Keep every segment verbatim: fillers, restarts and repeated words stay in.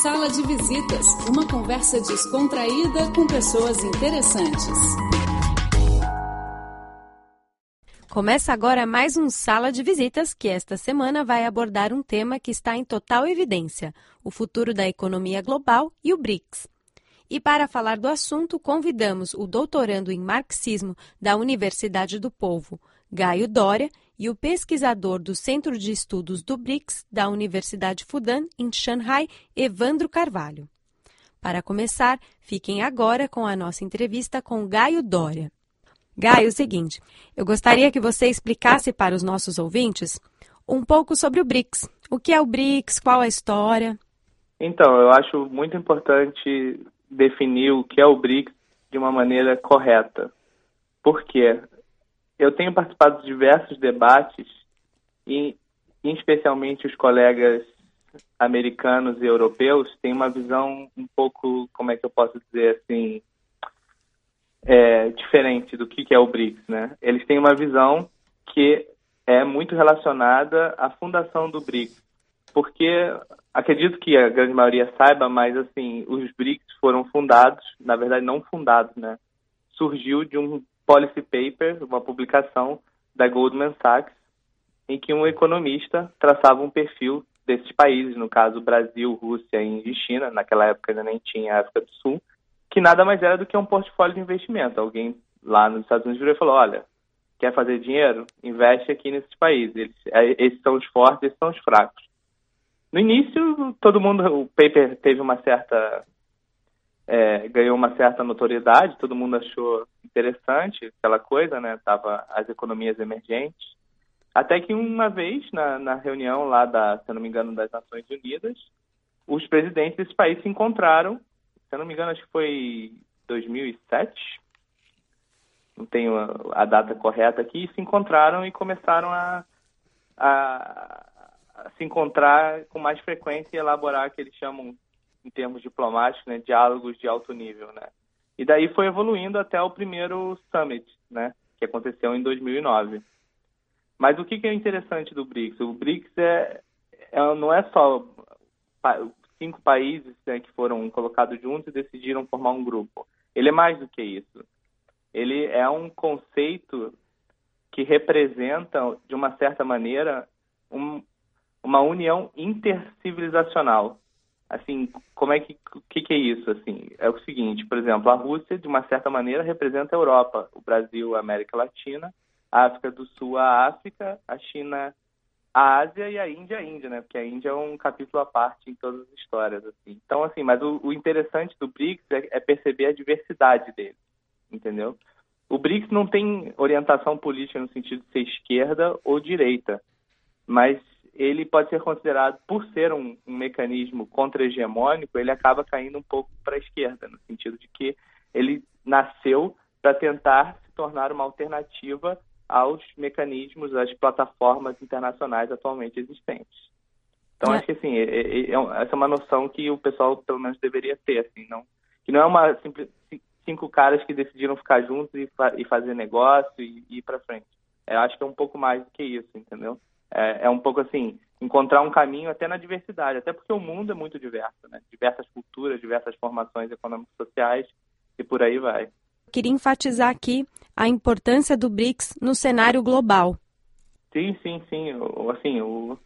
Sala de Visitas, uma conversa descontraída com pessoas interessantes. Começa agora mais um Sala de Visitas, que esta semana vai abordar um tema que está em total evidência, o futuro da economia global e o B R I C S. E para falar do assunto, convidamos o doutorando em marxismo da Universidade do Povo, Gaio Dória, e o pesquisador do Centro de Estudos do B R I C S da Universidade Fudan, em Xangai, Evandro Carvalho. Para começar, fiquem agora com a nossa entrevista com Gaio Dória. Gaio, é o seguinte, eu gostaria que você explicasse para os nossos ouvintes um pouco sobre o B R I C S. O que é o B R I C S? Qual a história? Então, eu acho muito importante definir o que é o B R I C S de uma maneira correta. Por quê? Eu tenho participado de diversos debates e, especialmente, os colegas americanos e europeus têm uma visão um pouco, como é que eu posso dizer assim, é, diferente do que é o B R I C S, né? Eles têm uma visão que é muito relacionada à fundação do B R I C S, porque acredito que a grande maioria saiba, mas assim, os B R I C S foram fundados, na verdade não fundados, né? Surgiu de um policy paper, uma publicação da Goldman Sachs, em que um economista traçava um perfil desses países, no caso Brasil, Rússia, Índia e China, naquela época ainda nem tinha África do Sul, que nada mais era do que um portfólio de investimento. Alguém lá nos Estados Unidos virou e falou, olha, quer fazer dinheiro? Investe aqui nesses países. Eles, esses são os fortes, esses são os fracos. No início, todo mundo, o paper teve uma certa... É, ganhou uma certa notoriedade, todo mundo achou interessante aquela coisa, né? Tava as economias emergentes. Até que uma vez, na, na reunião lá, da, se eu não me engano, das Nações Unidas, os presidentes desse país se encontraram, se eu não me engano, acho que foi dois mil e sete, não tenho a, a data correta aqui, e se encontraram e começaram a, a, a se encontrar com mais frequência e elaborar o que eles chamam, em termos diplomáticos, né, diálogos de alto nível, né? E daí foi evoluindo até o primeiro summit, né, que aconteceu em dois mil e nove. Mas o que é interessante do B R I C S? O B R I C S é, é, não é só cinco países, né, que foram colocados juntos e decidiram formar um grupo. Ele é mais do que isso. Ele é um conceito que representa, de uma certa maneira, um, uma união intercivilizacional. Assim, como é que, que, que é isso? Assim, é o seguinte, por exemplo, a Rússia, de uma certa maneira, representa a Europa, o Brasil, a América Latina, a África do Sul, a África, a China, a Ásia e a Índia, a Índia, né? Porque a Índia é um capítulo à parte em todas as histórias, assim. Então, assim, mas o, o interessante do B R I C S é, é perceber a diversidade dele, entendeu? O B R I C S não tem orientação política no sentido de ser esquerda ou direita, mas ele pode ser considerado, por ser um, um mecanismo contra-hegemônico, ele acaba caindo um pouco para a esquerda, no sentido de que ele nasceu para tentar se tornar uma alternativa aos mecanismos, às plataformas internacionais atualmente existentes. Então, é. acho que assim, é, é, é, essa é uma noção que o pessoal, pelo menos, deveria ter, assim, não, que não é uma simples, cinco caras que decidiram ficar juntos e, fa- e fazer negócio e, e ir para frente. Eu acho que é um pouco mais do que isso, entendeu? É, é um pouco assim, encontrar um caminho até na diversidade, até porque o mundo é muito diverso, né? Diversas culturas, diversas formações econômicas sociais e por aí vai. Queria enfatizar aqui a importância do B R I C S no cenário global. Sim, sim, sim. O, assim, o,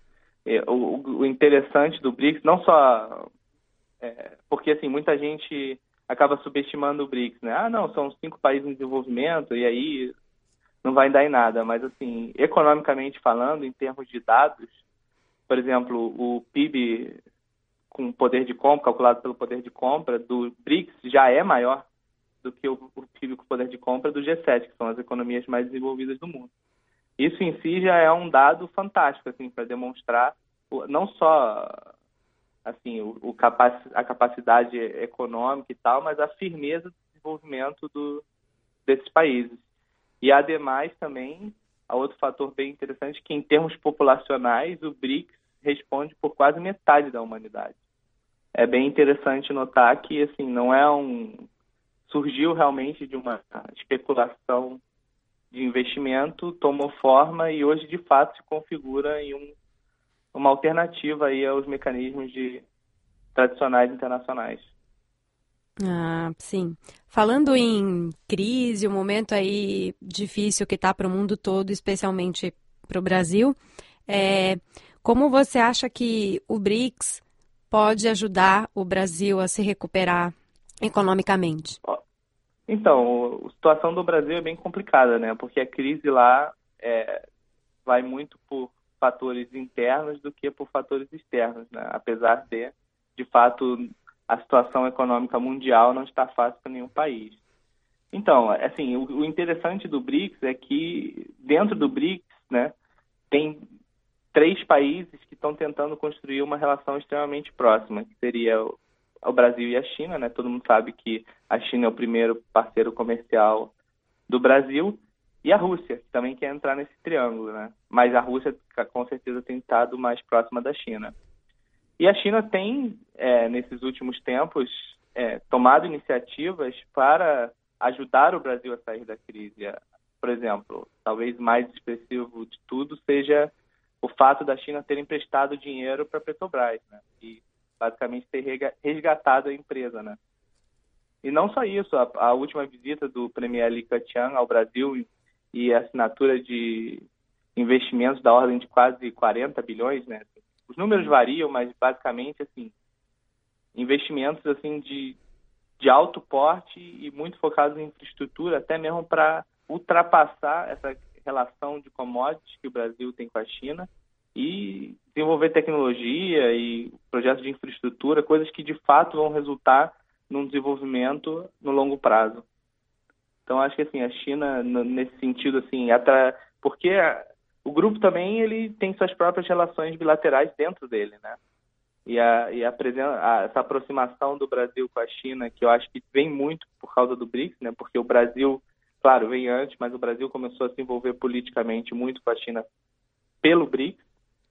o, o interessante do B R I C S, não só... É, porque assim, muita gente acaba subestimando o B R I C S, né? Ah, não, são cinco países em desenvolvimento e aí não vai dar em nada. Mas assim, economicamente falando, em termos de dados, por exemplo, o P I B com poder de compra, calculado pelo poder de compra do B R I C S já é maior do que o, o P I B com poder de compra do G sete, que são as economias mais desenvolvidas do mundo. Isso em si já é um dado fantástico, assim, para demonstrar o, não só assim, o, o capac, a capacidade econômica e tal, mas a firmeza do desenvolvimento do, desses países. E, ademais, também, há outro fator bem interessante, que em termos populacionais, o B R I C S responde por quase metade da humanidade. É bem interessante notar que, assim, não é um... surgiu realmente de uma especulação de investimento, tomou forma e hoje, de fato, se configura em um, uma alternativa aí aos mecanismos de tradicionais internacionais. Ah, sim. Falando em crise, um momento aí difícil que está para o mundo todo, especialmente para o Brasil, é, como você acha que o BRICS pode ajudar o Brasil a se recuperar economicamente? Então, a situação do Brasil é bem complicada, né? Porque a crise lá é, vai muito por fatores internos do que por fatores externos, né? Apesar de, de fato, a situação econômica mundial não está fácil para nenhum país. Então, assim, o, o interessante do BRICS é que dentro do BRICS, né, tem três países que estão tentando construir uma relação extremamente próxima, que seria o, o Brasil e a China, né? Todo mundo sabe que a China é o primeiro parceiro comercial do Brasil, e a Rússia, que também quer entrar nesse triângulo, né? Mas a Rússia, com certeza, tem estado mais próxima da China. E a China tem, é, nesses últimos tempos, é, tomado iniciativas para ajudar o Brasil a sair da crise. Por exemplo, talvez mais expressivo de tudo seja o fato da China ter emprestado dinheiro para a Petrobras, né? E basicamente ter resgatado a empresa, né? E não só isso, a, a última visita do premier Li Keqiang ao Brasil e a assinatura de investimentos da ordem de quase quarenta bilhões, né? Os números variam, mas basicamente, assim, investimentos assim, de, de alto porte e muito focados em infraestrutura, até mesmo para ultrapassar essa relação de commodities que o Brasil tem com a China e desenvolver tecnologia e projetos de infraestrutura, coisas que de fato vão resultar num desenvolvimento no longo prazo. Então, acho que assim, a China, nesse sentido, assim, atra... porque o grupo também ele tem suas próprias relações bilaterais dentro dele, né? E, a, e a presen- a, essa aproximação do Brasil com a China, que eu acho que vem muito por causa do BRICS, né? Porque o Brasil, claro, vem antes, mas o Brasil começou a se envolver politicamente muito com a China pelo BRICS,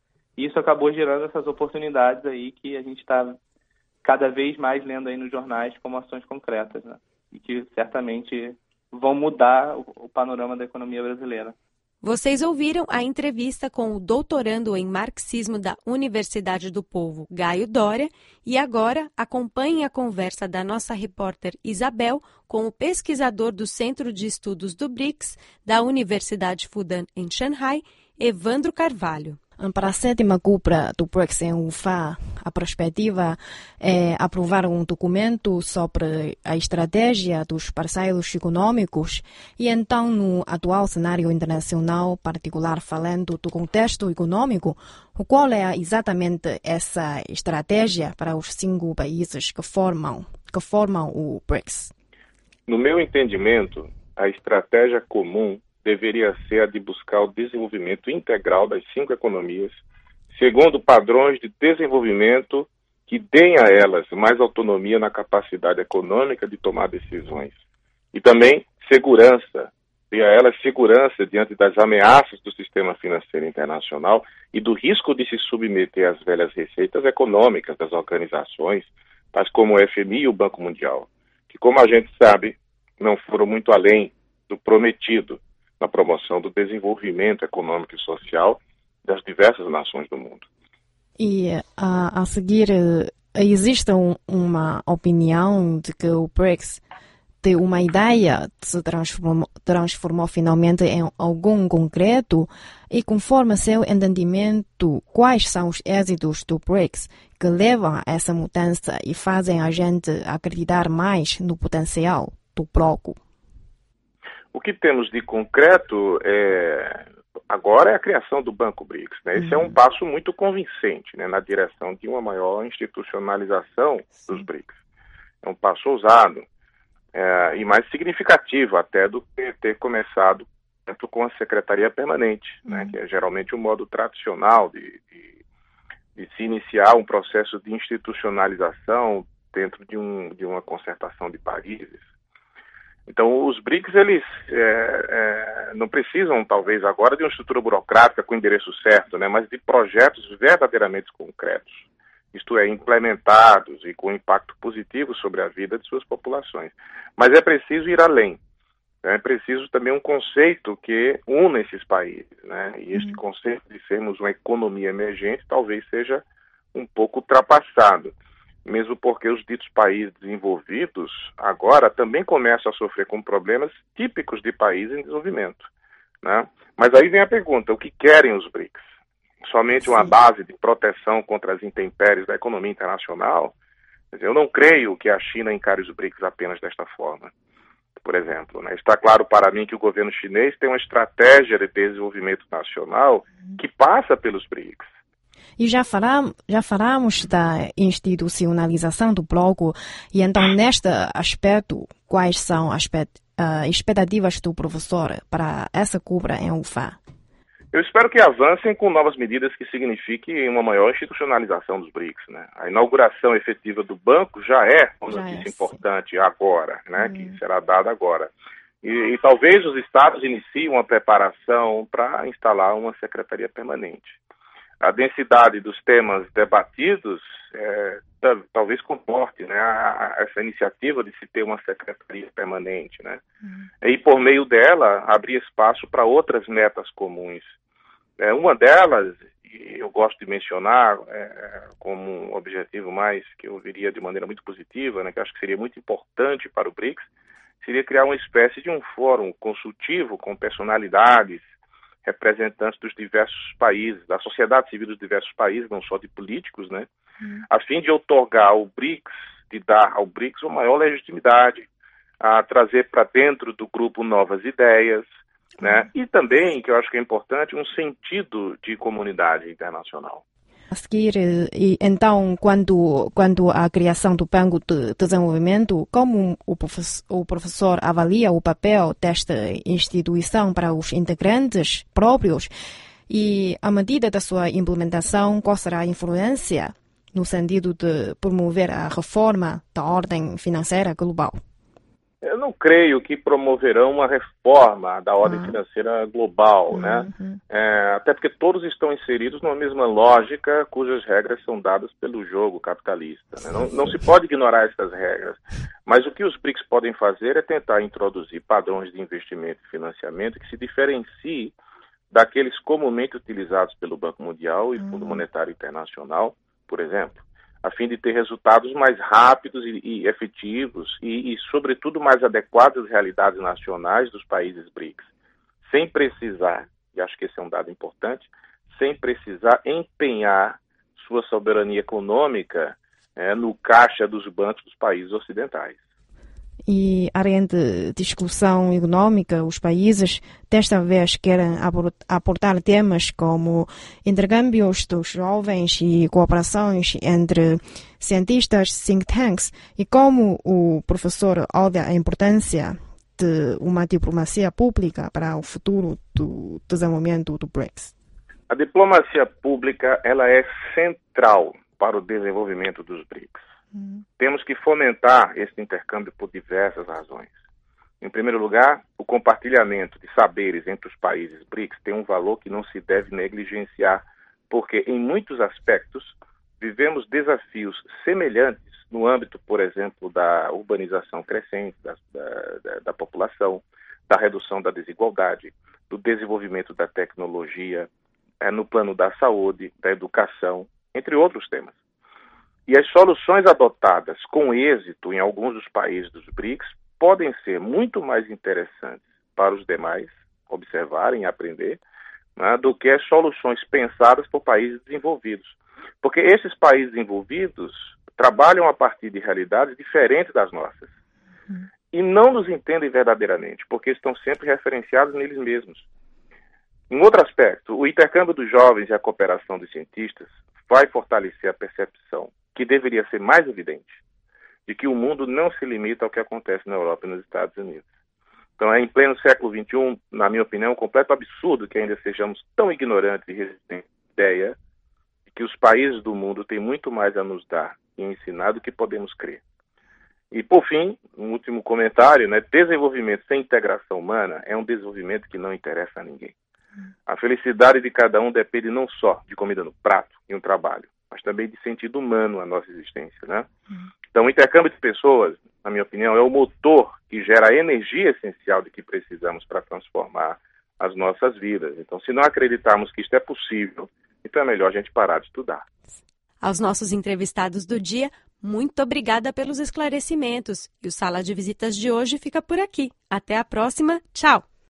e isso acabou gerando essas oportunidades aí que a gente está cada vez mais lendo aí nos jornais como ações concretas, né? E que certamente vão mudar o, o panorama da economia brasileira. Vocês ouviram a entrevista com o doutorando em marxismo da Universidade do Povo, Gaio Dória, e agora acompanhem a conversa da nossa repórter Isabel com o pesquisador do Centro de Estudos do BRICS da Universidade Fudan em Xangai, Evandro Carvalho. Para a sétima cúpula do BRICS em U F A, a perspectiva é aprovar um documento sobre a estratégia dos parceiros econômicos e então, no atual cenário internacional, particular falando do contexto econômico, qual é exatamente essa estratégia para os cinco países que formam, que formam o BRICS? No meu entendimento, a estratégia comum deveria ser a de buscar o desenvolvimento integral das cinco economias, segundo padrões de desenvolvimento que deem a elas mais autonomia na capacidade econômica de tomar decisões. E também segurança, dê a elas segurança diante das ameaças do sistema financeiro internacional e do risco de se submeter às velhas receitas econômicas das organizações, tais como o F M I e o Banco Mundial, que, como a gente sabe, não foram muito além do prometido na promoção do desenvolvimento econômico e social das diversas nações do mundo. E a, a seguir, existe um, uma opinião de que o BRICS tem uma ideia de se transformou, transformou finalmente em algum concreto e, conforme seu entendimento, quais são os êxitos do BRICS que levam a essa mudança e fazem a gente acreditar mais no potencial do bloco? O que temos de concreto é, agora é a criação do Banco BRICS, né? Esse uhum. é um passo muito convincente, né, na direção de uma maior institucionalização Sim. dos BRICS. É um passo ousado é, e mais significativo até do que ter começado com a Secretaria Permanente, uhum. né, que é geralmente o modo tradicional de, de, de se iniciar um processo de institucionalização dentro de, um, de uma concertação de países. Então, os BRICS, eles é, é, não precisam, talvez, agora de uma estrutura burocrática com o endereço certo, né, mas de projetos verdadeiramente concretos, isto é, implementados e com impacto positivo sobre a vida de suas populações. Mas é preciso ir além. Né, é preciso também um conceito que una esses países. Né, e este uhum. conceito de sermos uma economia emergente talvez seja um pouco ultrapassado. mesmo porque os ditos países desenvolvidos agora também começam a sofrer com problemas típicos de países em desenvolvimento, né? Mas aí vem a pergunta, o que querem os BRICS? Somente uma base de proteção contra as intempéries da economia internacional? Eu não creio que a China encare os BRICS apenas desta forma. Por exemplo, né? Está claro para mim que o governo chinês tem uma estratégia de desenvolvimento nacional que passa pelos BRICS. E já, falam, já falamos da institucionalização do bloco, e então, neste aspecto, quais são as uh, expectativas do professor para essa cúpula em U F A? Eu espero que avancem com novas medidas que signifiquem uma maior institucionalização dos BRICS, né? A inauguração efetiva do banco já é uma já notícia é, importante agora, né? Hum. Que será dada agora. E, e talvez os estados iniciem uma preparação para instalar uma secretaria permanente. A densidade dos temas debatidos é, talvez comporte, né, a, a, essa iniciativa de se ter uma secretaria permanente, né? Uhum. E por meio dela abrir espaço para outras metas comuns. É, uma delas, e eu gosto de mencionar é, como um objetivo mais que eu veria de maneira muito positiva, né, que eu acho que seria muito importante para o BRICS, seria criar uma espécie de um fórum consultivo com personalidades, representantes dos diversos países, da sociedade civil dos diversos países, não só de políticos, né, hum. a fim de outorgar ao BRICS, de dar ao BRICS uma maior legitimidade, a trazer para dentro do grupo novas ideias, hum. né, e também, que eu acho que é importante, um sentido de comunidade internacional. A seguir, e então, quando, quando a criação do Banco de Desenvolvimento, como o professor, o professor avalia o papel desta instituição para os integrantes próprios e, à medida da sua implementação, qual será a influência no sentido de promover a reforma da ordem financeira global? Eu não creio que promoverão uma reforma da ordem uhum. financeira global, uhum. né? É, até porque todos estão inseridos numa mesma lógica cujas regras são dadas pelo jogo capitalista, né? Não, não se pode ignorar essas regras, mas o que os BRICS podem fazer é tentar introduzir padrões de investimento e financiamento que se diferenciem daqueles comumente utilizados pelo Banco Mundial e uhum. Fundo Monetário Internacional, por exemplo, a fim de ter resultados mais rápidos e, e efetivos e, e, sobretudo, mais adequados às realidades nacionais dos países BRICS, sem precisar, e acho que esse é um dado importante, sem precisar empenhar sua soberania econômica é, no caixa dos bancos dos países ocidentais. E, além de discussão econômica, os países desta vez querem aportar temas como intercâmbios dos jovens e cooperações entre cientistas, think tanks, e como o professor olha a importância de uma diplomacia pública para o futuro do desenvolvimento do BRICS. A diplomacia pública ela é central para o desenvolvimento dos BRICS. Hum. Temos que fomentar esse intercâmbio por diversas razões. Em primeiro lugar, o compartilhamento de saberes entre os países BRICS tem um valor que não se deve negligenciar, porque em muitos aspectos vivemos desafios semelhantes no âmbito, por exemplo, da urbanização crescente da, da, da população, da redução da desigualdade, do desenvolvimento da tecnologia, é, no plano da saúde, da educação, entre outros temas. E as soluções adotadas com êxito em alguns dos países dos BRICS podem ser muito mais interessantes para os demais observarem e aprender, né, do que as soluções pensadas por países desenvolvidos. Porque esses países desenvolvidos trabalham a partir de realidades diferentes das nossas. Uhum. E não nos entendem verdadeiramente, porque estão sempre referenciados neles mesmos. Em outro aspecto, o intercâmbio dos jovens e a cooperação dos cientistas vai fortalecer a percepção que deveria ser mais evidente, de que o mundo não se limita ao que acontece na Europa e nos Estados Unidos. Então, é em pleno século vinte e um, na minha opinião, um completo absurdo que ainda sejamos tão ignorantes e resistentes à ideia de que os países do mundo têm muito mais a nos dar e ensinar do que podemos crer. E, por fim, um último comentário, né? Desenvolvimento sem integração humana é um desenvolvimento que não interessa a ninguém. A felicidade de cada um depende não só de comida no prato e um trabalho, mas também de sentido humano a nossa existência, né? Uhum. Então, o intercâmbio de pessoas, na minha opinião, é o motor que gera a energia essencial de que precisamos para transformar as nossas vidas. Então, se não acreditarmos que isto é possível, então é melhor a gente parar de estudar. Aos nossos entrevistados do dia, Muito obrigada pelos esclarecimentos. E o Sala de Visitas de hoje fica por aqui. Até a próxima. Tchau!